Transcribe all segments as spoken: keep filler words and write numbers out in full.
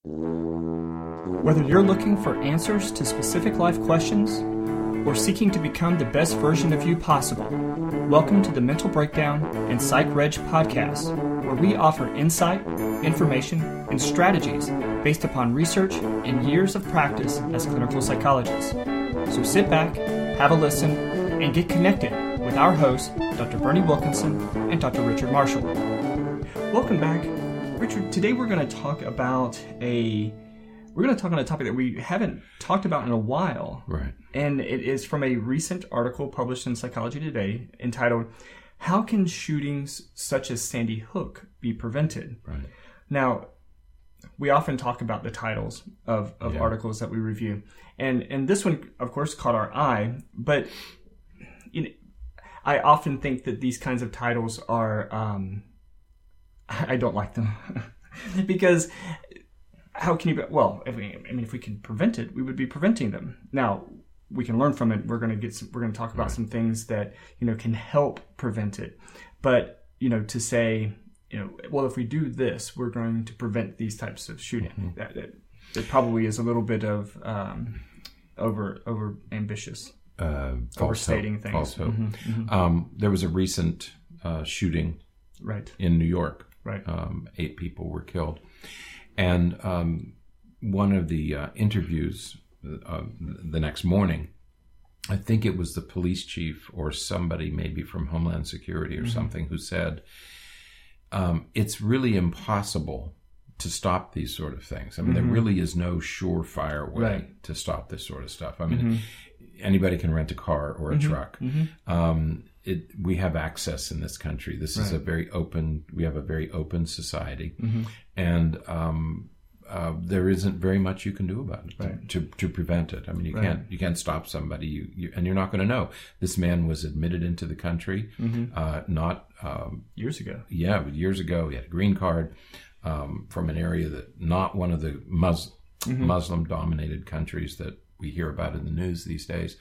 Whether you're looking for answers to specific life questions or seeking to become the best version of you possible, welcome to the Mental Breakdown and Psych Reg podcast, where we offer insight, information, and strategies based upon research and years of practice as clinical psychologists. So sit back, have a listen, and get connected with our hosts, Doctor Bernie Wilkinson and Doctor Richard Marshall. Welcome back. Richard, today we're going to talk about a we're going to talk on a topic that we haven't talked about in a while. Right. And it is from a recent article published in Psychology Today entitled, "How Can Shootings Such as Sandy Hook Be Prevented?" Right. Now, we often talk about the titles of, of yeah. articles that we review. And and this one, of course, caught our eye. But you know, I often think that these kinds of titles are, um, I don't like them. Because how can you, well, if we, I mean, if we can prevent it, we would be preventing them. Now, we can learn from it. We're going to get some, we're going to talk about right. some things that, you know, can help prevent it. But, you know, to say, you know, well, if we do this, we're going to prevent these types of shooting. Mm-hmm. That, that, it probably is a little bit of um, over over ambitious, uh, overstating hope, things. False hope. Mm-hmm, mm-hmm. Um, there was a recent uh, shooting right. in New York. Right. Um, eight people were killed. And um, one of the uh, interviews uh, the next morning, I think it was the police chief or somebody maybe from Homeland Security or mm-hmm. something who said, um, it's really impossible to stop these sort of things. I mean, mm-hmm. there really is no surefire way right. to stop this sort of stuff. I mean, mm-hmm. anybody can rent a car or a mm-hmm. truck. Mm-hmm. Um, it, we have access in this country. This right. is a very open, we have a very open society. Mm-hmm. And um, uh, there isn't very much you can do about it right. to, to prevent it. I mean, you right. can't you can't stop somebody, you, you, and you're not going to know. This man was admitted into the country, mm-hmm. uh, not um, years ago. Yeah, years ago. He had a green card um, from an area that not one of the Mus- mm-hmm. Muslim-dominated countries that we hear about in the news these days.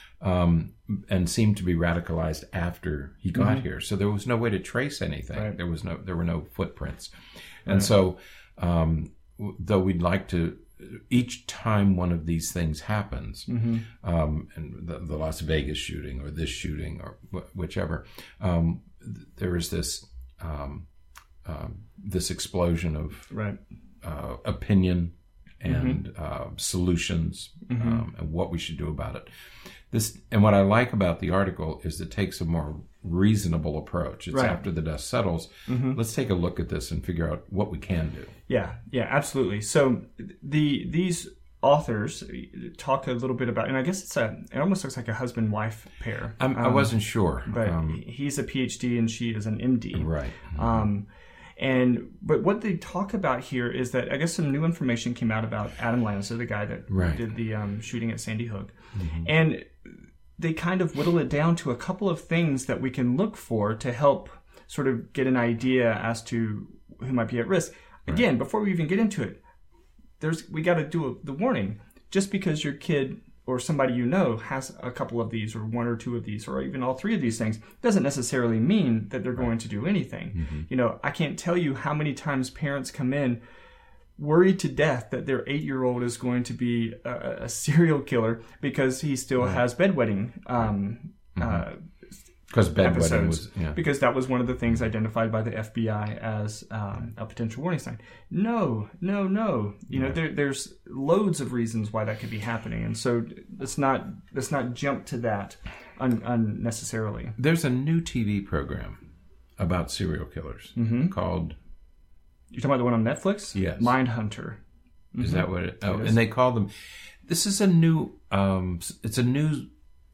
Um, and seemed to be radicalized after he got mm-hmm. here. So there was no way to trace anything. Right. There was no, there were no footprints. And right. so, um, though we'd like to, each time one of these things happens, mm-hmm. um, and the, the Las Vegas shooting or this shooting or wh- whichever, um, th- there is this, um, um, this explosion of right. uh, opinion and mm-hmm. uh, solutions mm-hmm. um, and what we should do about it. This, and what I like about the article is it takes a more reasonable approach. It's right. after the dust settles. Mm-hmm. Let's take a look at this and figure out what we can do. Yeah, yeah, absolutely. So the these authors talk a little bit about, and I guess it's a, it almost looks like a husband-wife pair. I'm, um, I wasn't sure. But um, he's a P H D and she is an M D. Right. Mm-hmm. Um, and but what they talk about here is that I guess some new information came out about Adam Lanza, the guy that right. did the um, shooting at Sandy Hook. Mm-hmm. And they kind of whittle it down to a couple of things that we can look for to help sort of get an idea as to who might be at risk. Right. Again, before we even get into it, there's we got to do a, the warning. Just because your kid or somebody you know has a couple of these or one or two of these or even all three of these things doesn't necessarily mean that they're right. going to do anything. Mm-hmm. You know, I can't tell you how many times parents come in worried to death that their eight-year-old is going to be a, a serial killer because he still right. has bedwetting um, mm-hmm. uh, because bedwetting was yeah. because that was one of the things identified by the F B I as um, a potential warning sign. No, no, no. You know, yeah. there, there's loads of reasons why that could be happening, and so let's not let's not jump to that un- unnecessarily. There's a new T V program about serial killers mm-hmm. called. You're talking about the one on Netflix? Yes. Mindhunter. Is mm-hmm. that what it? Oh, it and they call them. This is a new. Um, it's a new.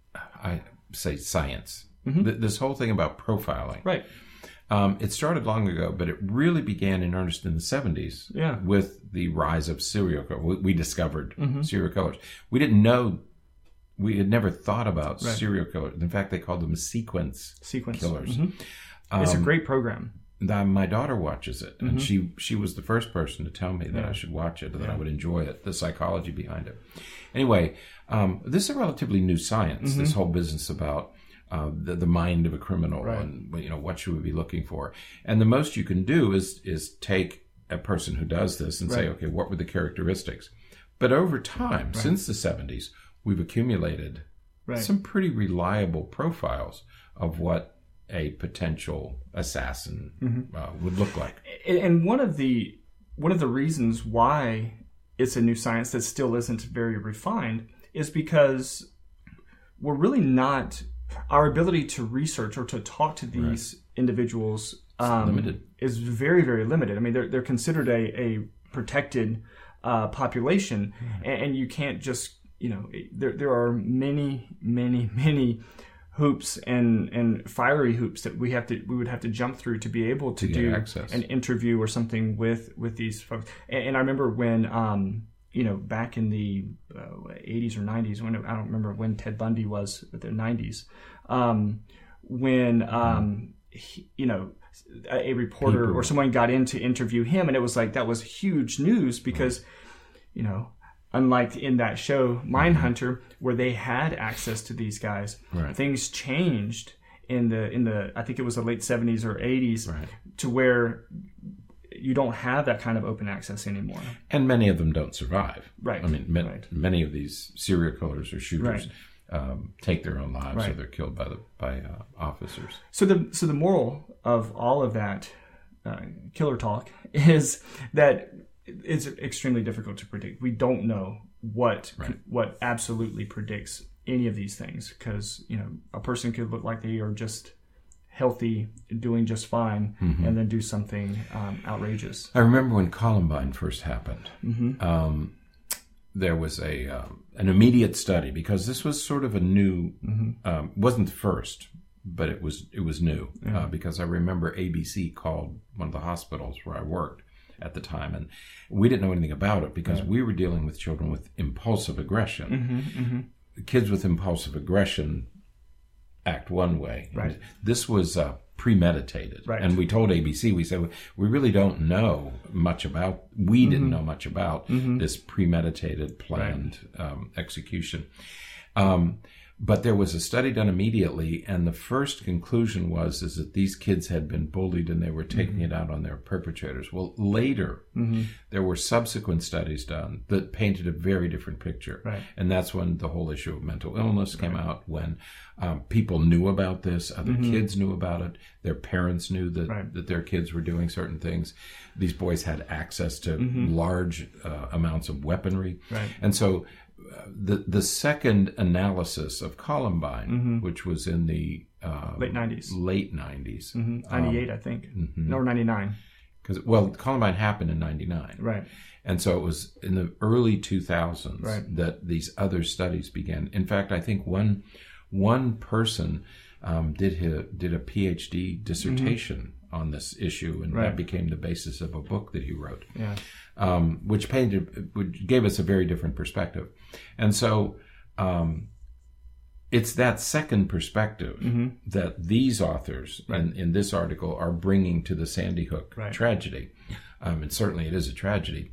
I say science. Mm-hmm. Th- this whole thing about profiling. Right. Um, it started long ago, but it really began in earnest in the seventies. Yeah. With the rise of serial killers, we, we discovered mm-hmm. serial killers. We didn't know. We had never thought about right. serial killers. In fact, they called them sequence sequence killers. Mm-hmm. Um, it's a great program. The, my daughter watches it, and mm-hmm. she she was the first person to tell me that yeah. I should watch it, that yeah. I would enjoy it, the psychology behind it. Anyway, um, this is a relatively new science. Mm-hmm. This whole business about uh, the the mind of a criminal, right. and you know what should we be looking for. And the most you can do is is take a person who does this and right. say, okay, what were the characteristics? But over time, right. since the seventies, we've accumulated right. some pretty reliable profiles of what a potential assassin mm-hmm. uh, would look like. And one of the one of the reasons why it's a new science that still isn't very refined is because we're really not, our ability to research or to talk to these right. individuals um, limited. is very, very limited. I mean, they're they're considered a, a protected uh, population, mm-hmm. and, and you can't just, you know, there there are many, many, many hoops and, and fiery hoops that we have to we would have to jump through to be able to, to do access. An interview or something with, with these folks. And, and I remember when um, you know, back in the uh, eighties or nineties, when I don't remember when Ted Bundy was, but the nineties, um, when um, he, you know, a, a reporter People. or someone got in to interview him, and it was like that was huge news because, you know, unlike in that show Mindhunter, where they had access to these guys, right. things changed in the in the I think it was the late seventies or eighties right. to where you don't have that kind of open access anymore. And many of them don't survive. Right. I mean, ma- right. many of these serial killers or shooters right. um, take their own lives right. or they're killed by the by uh, officers. So the so the moral of all of that uh, killer talk is that it's extremely difficult to predict. We don't know what right. what absolutely predicts any of these things, because, you know, a person could look like they are just healthy, doing just fine, mm-hmm. and then do something um, outrageous. I remember when Columbine first happened. Mm-hmm. Um, there was a um, an immediate study, because this was sort of a new. Mm-hmm. Um, wasn't the first, but it was it was new mm-hmm. uh, because I remember A B C called one of the hospitals where I worked at the time, and we didn't know anything about it because right. we were dealing with children with impulsive aggression. Mm-hmm, mm-hmm. Kids with impulsive aggression act one way. Right. This was uh, premeditated. Right. And we told A B C, we said, we really don't know much about, we mm-hmm. didn't know much about mm-hmm. this premeditated, planned right. um, execution. Um, but there was a study done immediately, and the first conclusion was is that these kids had been bullied and they were taking mm-hmm. it out on their perpetrators. Well, later, mm-hmm. there were subsequent studies done that painted a very different picture. Right. And that's when the whole issue of mental illness came right. out, when um, people knew about this, other mm-hmm. kids knew about it, their parents knew that, right. that their kids were doing certain things. These boys had access to mm-hmm. large uh, amounts of weaponry. Right. And so The the second analysis of Columbine, mm-hmm. which was in the uh, late nineties, late nineties, mm-hmm. ninety-eight, um, I think, mm-hmm. no, ninety-nine. Because well, Columbine happened in ninety-nine, right? And so it was in the early two thousands right. that these other studies began. In fact, I think one one person um, did his, did a PhD dissertation mm-hmm. on this issue, and right. that became the basis of a book that he wrote. Yeah. Um, which painted, which gave us a very different perspective. And so um, it's that second perspective mm-hmm. that these authors right. in, in this article are bringing to the Sandy Hook right. tragedy. Um, and certainly it is a tragedy.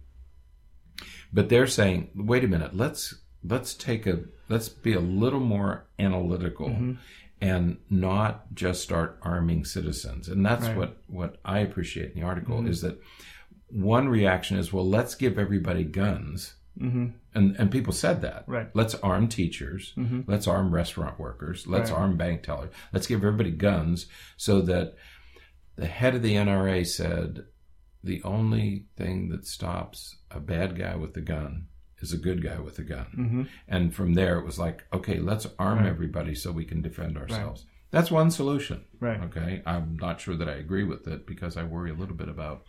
But they're saying, wait a minute, let's let's take a let's be a little more analytical mm-hmm. and not just start arming citizens. And that's right. what, what I appreciate in the article mm-hmm. is that one reaction is, well, let's give everybody guns. Mm-hmm. And and people said that. Right. Let's arm teachers. Mm-hmm. Let's arm restaurant workers. Let's right. arm bank tellers. Let's give everybody guns, so that the head of the N R A said the only thing that stops a bad guy with a gun is a good guy with a gun. Mm-hmm. And from there, it was like, okay, let's arm right. everybody so we can defend ourselves. Right. That's one solution. Right. Okay. I'm not sure that I agree with it, because I worry a little bit about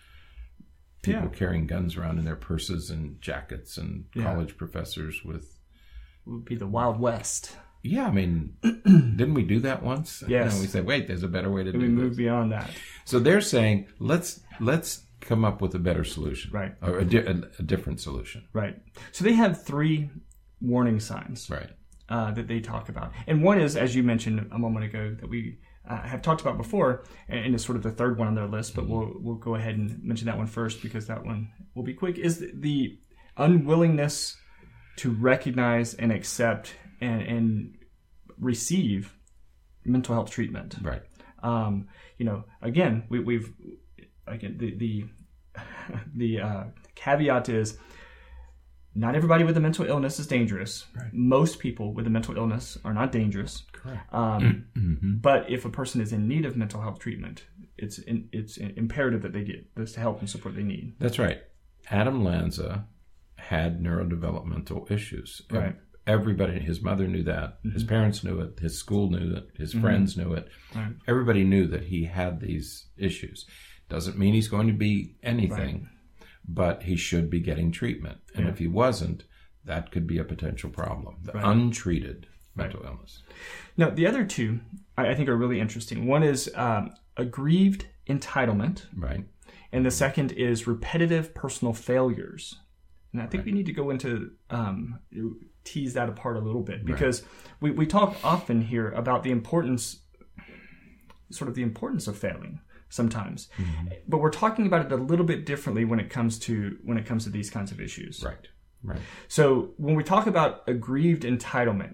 people yeah. carrying guns around in their purses and jackets, and yeah. college professors with... It would be the Wild West. Yeah, I mean, didn't we do that once? Yes. You know, we said, wait, there's a better way to and do we this. move beyond that. So they're saying, let's let's come up with a better solution. Right. Or a, di- a, a different solution. Right. So they have three warning signs. Right. Uh, that they talk about. And one is, as you mentioned a moment ago, that we... Uh, have talked about before, and it's sort of the third one on their list, but we'll we'll go ahead and mention that one first, because that one will be quick, is the, the unwillingness to recognize and accept and, and receive mental health treatment. Right. Um, you know, again, we, we've again the, the the uh, caveat is not everybody with a mental illness is dangerous. Right. Most people with a mental illness are not dangerous. Correct. Um, mm-hmm. But if a person is in need of mental health treatment, it's in, it's imperative that they get the help and support they need. That's right. Adam Lanza had neurodevelopmental issues. Right. Everybody, his mother knew that. Mm-hmm. His parents knew it. His school knew it. His mm-hmm. friends knew it. Right. Everybody knew that he had these issues. Doesn't mean he's going to be anything, right. but he should be getting treatment. And yeah. if he wasn't, that could be a potential problem. The right. untreated mental right. illness. Now, the other two I, I think are really interesting. One is um, aggrieved entitlement. Right. And the second is repetitive personal failures. And I think right. we need to go into, um, tease that apart a little bit, because right. we, we talk often here about the importance, sort of the importance of failing sometimes. Mm-hmm. But we're talking about it a little bit differently when it comes to when it comes to these kinds of issues. Right. Right. So when we talk about aggrieved entitlement,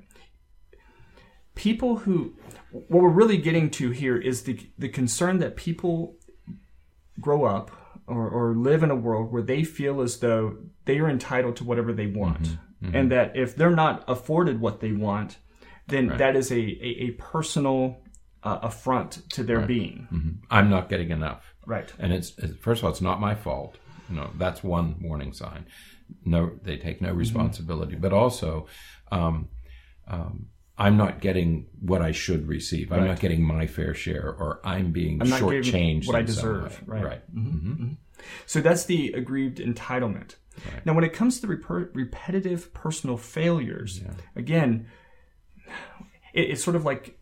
people who, what we're really getting to here is the the concern that people grow up or, or live in a world where they feel as though they are entitled to whatever they want. Mm-hmm, mm-hmm. And that if they're not afforded what they want, then right. that is a, a, a personal uh, affront to their right. being. Mm-hmm. I'm not getting enough. Right. And it's, it's first of all, it's not my fault. You know, that's one warning sign. No, they take no responsibility. Mm-hmm. But also, um, um, I'm not getting what I should receive. I'm right. not getting my fair share, or I'm being I'm shortchanged what I deserve. Right. right. Mm-hmm. Mm-hmm. So that's the aggrieved entitlement. Right. Now, when it comes to rep- repetitive personal failures, yeah. again, it, it's sort of like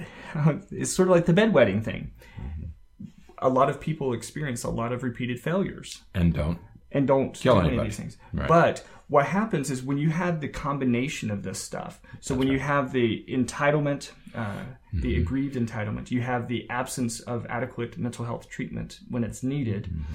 it's sort of like the bedwetting thing. Mm-hmm. A lot of people experience a lot of repeated failures and don't and don't kill do anybody. Any of these things. Right. But what happens is when you have the combination of this stuff, so That's when right. you have the entitlement, uh, mm-hmm. the aggrieved entitlement, you have the absence of adequate mental health treatment when it's needed, mm-hmm.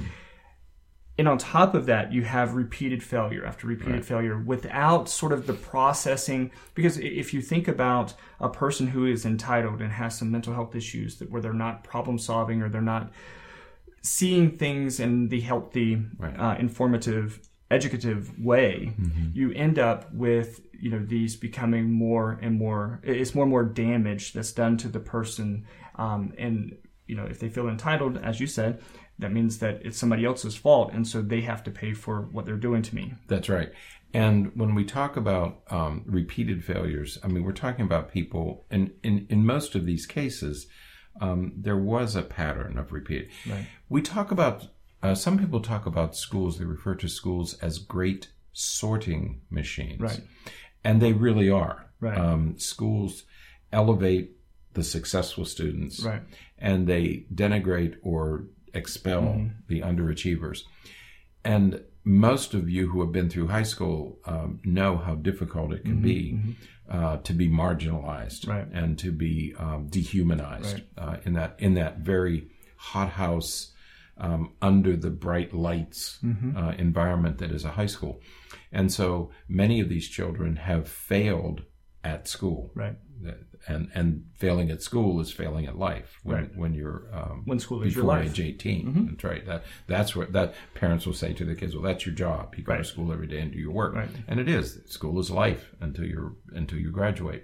and on top of that, you have repeated failure after repeated right. failure without sort of the processing. Because if you think about a person who is entitled and has some mental health issues that where they're not problem solving or they're not seeing things in the healthy, right. uh, informative, educative way, mm-hmm. you end up with, you know, these becoming more and more, it's more and more damage that's done to the person. Um, and, you know, if they feel entitled, as you said, that means that it's somebody else's fault. And so they have to pay for what they're doing to me. That's right. And when we talk about um, repeated failures, I mean, we're talking about people, and in, in most of these cases, um, there was a pattern of repeat. Right. We talk about Uh, some people talk about schools, they refer to schools as great sorting machines. Right. And they really are. Right. Um, schools elevate the successful students. Right. And they denigrate or expel mm-hmm. the underachievers. And most of you who have been through high school um, know how difficult it can mm-hmm. be mm-hmm. Uh, to be marginalized right. and to be um, dehumanized right. uh, in that in that very hothouse, Um, under the bright lights mm-hmm. uh, environment that is a high school. And so many of these children have failed at school. Right. And and failing at school is failing at life when, right. when you're um, when school is before your life. age eighteen. Mm-hmm. That's right. That that's what that parents will say to the kids, well, that's your job. You go right. to school every day and do your work. Right. And it is. School is life until you're until you graduate.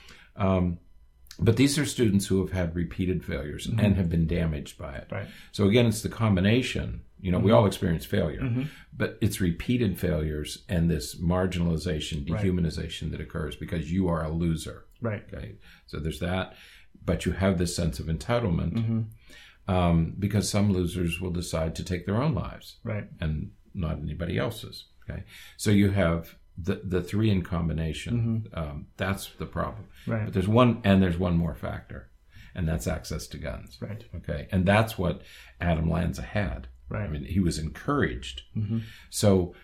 Um But these are students who have had repeated failures mm-hmm. and have been damaged by it. Right. So again, it's the combination. You know, mm-hmm. we all experience failure, mm-hmm. but it's repeated failures and this marginalization, dehumanization right. that occurs because you are a loser. Right. Okay. So there's that, but you have this sense of entitlement mm-hmm. um, because some losers will decide to take their own lives, right, and not anybody else's. Okay. So you have the the three in combination. Mm-hmm. Um, that's the problem. Right. But there's one, and there's one more factor, and that's access to guns. Right. Okay. And that's what Adam Lanza had. Right. I mean, he was encouraged. Mm-hmm. So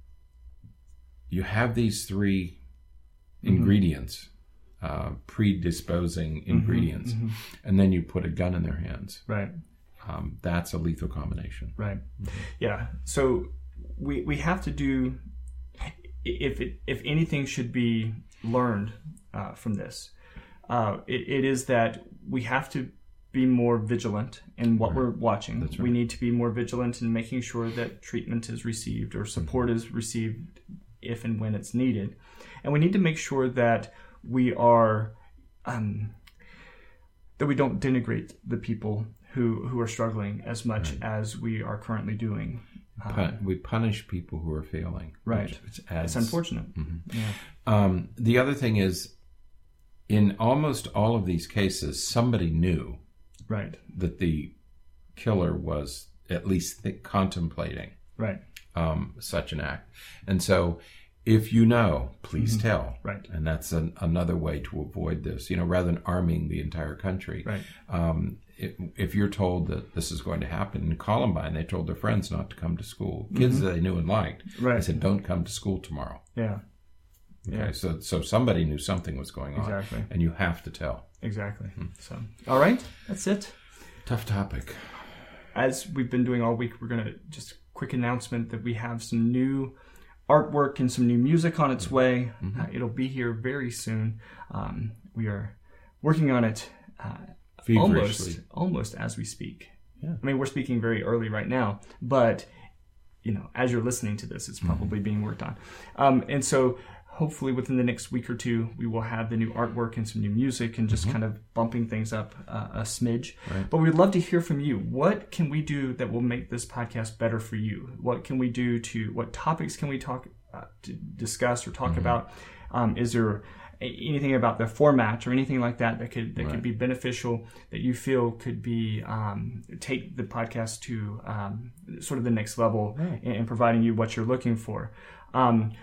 you have these three mm-hmm. ingredients, uh, predisposing mm-hmm. ingredients, mm-hmm. and then you put a gun in their hands. Right. Um, that's a lethal combination. Right. Mm-hmm. Yeah. So we we have to do, if it, if anything should be learned uh, from this, uh, it, it is that we have to be more vigilant in what Right. we're watching. That's We right. need to be more vigilant in making sure that treatment is received or support Mm-hmm. is received if and when it's needed. And we need to make sure that we are um, that we don't denigrate the people who who are struggling as much Right. as we are currently doing. Um, Pun- we punish people who are failing. Right. Which, which adds, it's unfortunate. Yeah. Um, the other thing is, in almost all of these cases, somebody knew Right. that the killer was at least th- contemplating Right. um, such an act. And so, if you know, please Mm-hmm. tell. Right. And that's an, another way to avoid this. You know, rather than arming the entire country. Right. Um, if, if you're told that this is going to happen, in Columbine, they told their friends not to come to school. Kids that they knew and liked. Right. They said, "Don't come to school tomorrow." Yeah. Okay, Yeah. so so somebody knew something was going on, Exactly. and you have to tell. Exactly. So, all right, that's it. Tough topic. As we've been doing all week, we're going to just quick announcement that we have some new artwork and some new music on its way. Mm-hmm. Uh, it'll be here very soon. Um, we are working on it uh, Feverishly. almost almost as we speak. Yeah. I mean, we're speaking very early right now, but you know, as you're listening to this, it's probably Mm-hmm. being worked on. Um, and so hopefully within the next week or two, we will have the new artwork and some new music and just kind of bumping things up uh, a smidge. Mm-hmm. Right. But we'd love to hear from you. What can we do that will make this podcast better for you? What can we do to, what topics can we talk, uh, to discuss or talk Mm-hmm. about? Um, is there anything about the format or anything like that that could that Right. could be beneficial that you feel could be um, take the podcast to um, sort of the next level Right. in, in providing you what you're looking for. Um,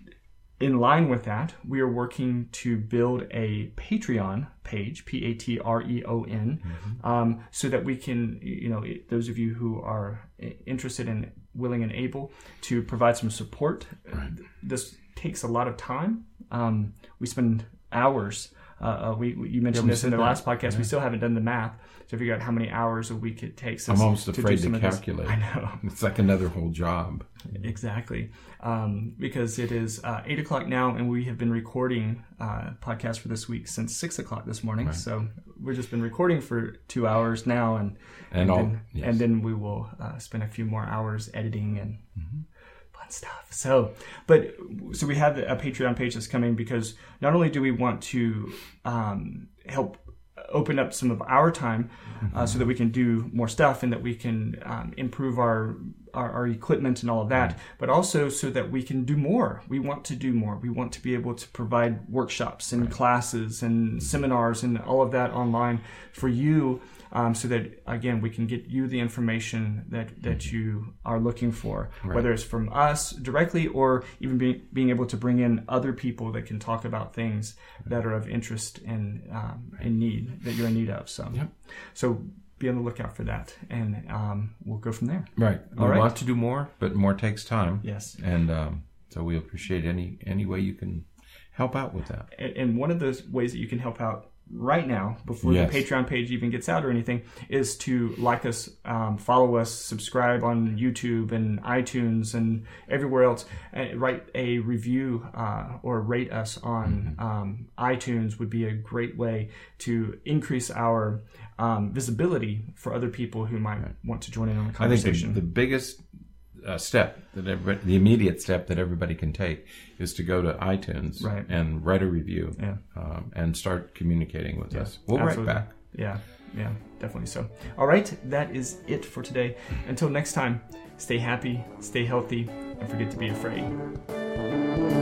in line with that, we are working to build a Patreon page, P A T R E O N, Mm-hmm. um, so that we can, you know, those of you who are interested and willing and able to provide some support. Right. This takes a lot of time. Um, we spend hours. Uh, uh, we, we you mentioned Yeah, we this in said the that. last podcast. Yeah. We still haven't done the math to figure out how many hours a week it takes us I'm almost to afraid do some to of this. calculate. I know. It's like another whole job. Exactly. Um, because it is uh, eight o'clock now, and we have been recording uh, podcast for this week since six o'clock this morning. Right. So we've just been recording for two hours now, and And all- then, yes. and then we will uh, spend a few more hours editing and Mm-hmm. fun stuff. So, but so we have a Patreon page that's coming because not only do we want to um, help open up some of our time uh, so that we can do more stuff and that we can um, improve our, our our equipment and all of that, but also so that we can do more. We want to do more. We want to be able to provide workshops and classes and seminars and all of that online for you, um, so that again we can get you the information that that you are looking for, Right. whether it's from us directly or even being being able to bring in other people that can talk about things that are of interest and um, in need that you're in need of. So, Yep. so be on the lookout for that, and um, we'll go from there. Right. We All right. want to do more, but more takes time. Yes. And um, so we appreciate any any way you can help out with that. And and one of those ways that you can help out right now, before Yes. the Patreon page even gets out or anything, is to like us, um, follow us, subscribe on YouTube and iTunes and everywhere else, and write a review uh, or rate us on um, iTunes would be a great way to increase our um, visibility for other people who might want to join in on the I think conversation. the, the biggest uh, step that everybody, the immediate step that everybody can take is to go to iTunes Right. and write a review Yeah. um, and start communicating with us. We'll Absolutely. write back. Yeah, yeah, definitely so. All right, that is it for today. Until next time, stay happy, stay healthy, and forget to be afraid.